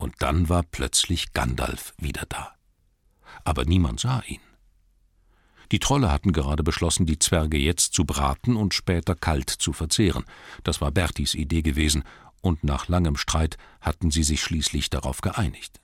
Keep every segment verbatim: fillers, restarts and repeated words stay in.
Und dann war plötzlich Gandalf wieder da. Aber niemand sah ihn. Die Trolle hatten gerade beschlossen, die Zwerge jetzt zu braten und später kalt zu verzehren. Das war Bertis Idee gewesen, und nach langem Streit hatten sie sich schließlich darauf geeinigt.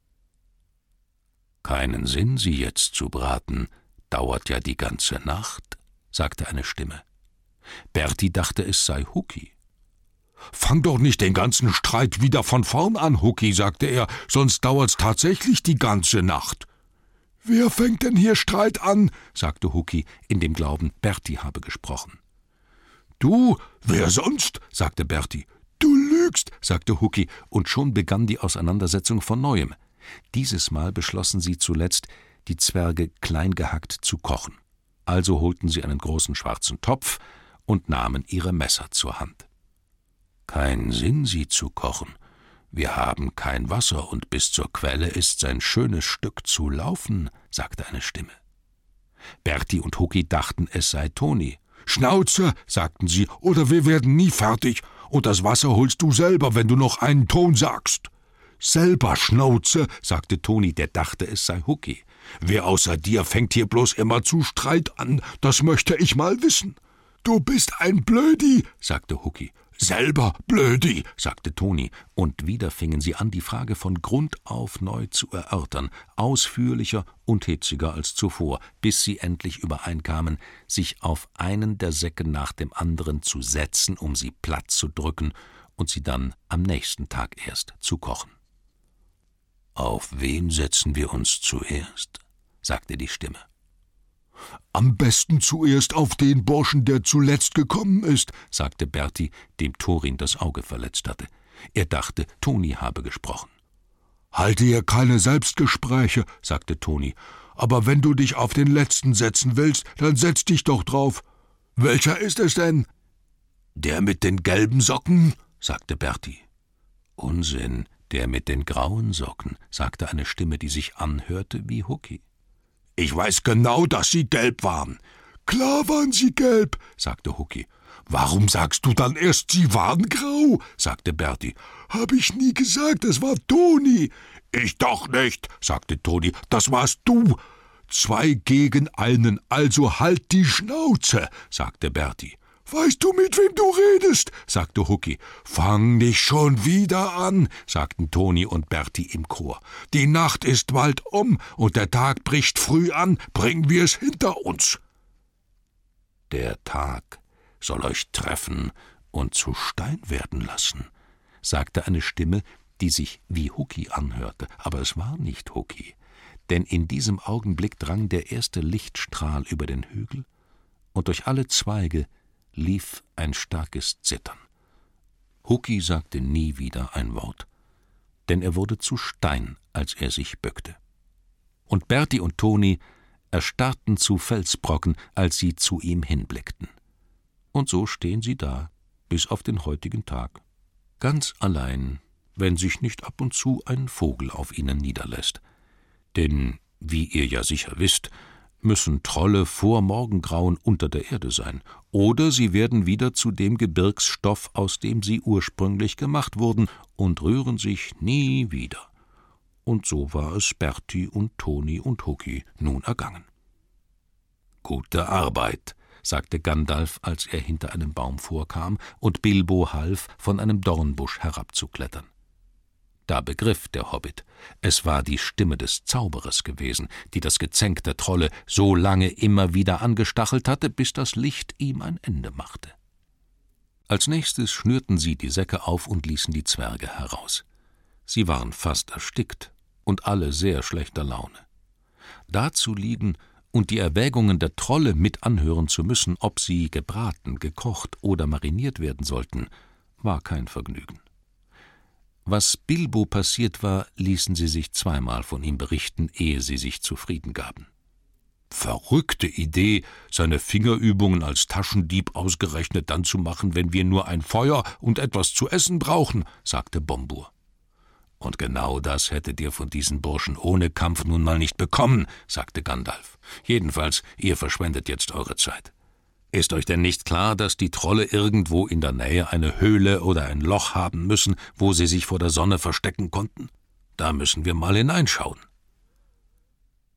»Keinen Sinn, sie jetzt zu braten, dauert ja die ganze Nacht«, sagte eine Stimme. Berti dachte, es sei Hucki. »Fang doch nicht den ganzen Streit wieder von vorn an, Hucki«, sagte er, »sonst dauert's tatsächlich die ganze Nacht.« »Wer fängt denn hier Streit an?«, sagte Hucki, in dem Glauben, Berti habe gesprochen. »Du, wer sonst?«, sagte Berti. »Du lügst«, sagte Hucki, und schon begann die Auseinandersetzung von Neuem. Dieses Mal beschlossen sie zuletzt, die Zwerge klein gehackt zu kochen. Also holten sie einen großen schwarzen Topf und nahmen ihre Messer zur Hand. »Kein Sinn, sie zu kochen. Wir haben kein Wasser, und bis zur Quelle ist's ein schönes Stück zu laufen«, sagte eine Stimme. Berti und Hucki dachten, es sei Toni. »Schnauze«, sagten sie, »oder wir werden nie fertig, und das Wasser holst du selber, wenn du noch einen Ton sagst.« »Selber Schnauze«, sagte Toni, der dachte, es sei Hucki. »Wer außer dir fängt hier bloß immer zu Streit an, das möchte ich mal wissen.« »Du bist ein Blödi«, sagte Hucki. »Selber Blödi«, sagte Toni, und wieder fingen sie an, die Frage von Grund auf neu zu erörtern, ausführlicher und hitziger als zuvor, bis sie endlich übereinkamen, sich auf einen der Säcke nach dem anderen zu setzen, um sie platt zu drücken und sie dann am nächsten Tag erst zu kochen. »Auf wen setzen wir uns zuerst?«, sagte die Stimme. »Am besten zuerst auf den Burschen, der zuletzt gekommen ist«, sagte Berti, dem Thorin das Auge verletzt hatte. Er dachte, Toni habe gesprochen. »Halte hier keine Selbstgespräche«, sagte Toni, »aber wenn du dich auf den Letzten setzen willst, dann setz dich doch drauf. Welcher ist es denn?« »Der mit den gelben Socken«, sagte Berti. »Unsinn, der mit den grauen Socken«, sagte eine Stimme, die sich anhörte wie Hucki. »Ich weiß genau, dass sie gelb waren.« »Klar waren sie gelb«, sagte Hucki. »Warum sagst du dann erst, sie waren grau?«, sagte Berti. »Hab ich nie gesagt, es war Toni.« »Ich doch nicht«, sagte Toni, »das warst du.« »Zwei gegen einen, also halt die Schnauze«, sagte Berti. »Weißt du, mit wem du redest?«, sagte Hucki. »Fang nicht schon wieder an«, sagten Toni und Berti im Chor. »Die Nacht ist bald um und der Tag bricht früh an, bringen wir es hinter uns.« »Der Tag soll euch treffen und zu Stein werden lassen«, sagte eine Stimme, die sich wie Hucki anhörte, aber es war nicht Hucki, denn in diesem Augenblick drang der erste Lichtstrahl über den Hügel, und durch alle Zweige lief ein starkes Zittern. Hucki sagte nie wieder ein Wort, denn er wurde zu Stein, als er sich bückte. Und Berti und Toni erstarrten zu Felsbrocken, als sie zu ihm hinblickten. Und so stehen sie da, bis auf den heutigen Tag, ganz allein, wenn sich nicht ab und zu ein Vogel auf ihnen niederlässt. Denn, wie ihr ja sicher wisst, müssen Trolle vor Morgengrauen unter der Erde sein, oder sie werden wieder zu dem Gebirgsstoff, aus dem sie ursprünglich gemacht wurden, und rühren sich nie wieder. Und so war es Berti und Toni und Hucki nun ergangen. »Gute Arbeit«, sagte Gandalf, als er hinter einem Baum vorkam und Bilbo half, von einem Dornbusch herabzuklettern. Da begriff der Hobbit, es war die Stimme des Zauberers gewesen, die das Gezänk der Trolle so lange immer wieder angestachelt hatte, bis das Licht ihm ein Ende machte. Als nächstes schnürten sie die Säcke auf und ließen die Zwerge heraus. Sie waren fast erstickt und alle sehr schlechter Laune. Da zu liegen und die Erwägungen der Trolle mit anhören zu müssen, ob sie gebraten, gekocht oder mariniert werden sollten, war kein Vergnügen. Was Bilbo passiert war, ließen sie sich zweimal von ihm berichten, ehe sie sich zufrieden gaben. »Verrückte Idee, seine Fingerübungen als Taschendieb ausgerechnet dann zu machen, wenn wir nur ein Feuer und etwas zu essen brauchen«, sagte Bombur. »Und genau das hättet ihr von diesen Burschen ohne Kampf nun mal nicht bekommen«, sagte Gandalf. »Jedenfalls, ihr verschwendet jetzt eure Zeit. Ist euch denn nicht klar, dass die Trolle irgendwo in der Nähe eine Höhle oder ein Loch haben müssen, wo sie sich vor der Sonne verstecken konnten? Da müssen wir mal hineinschauen.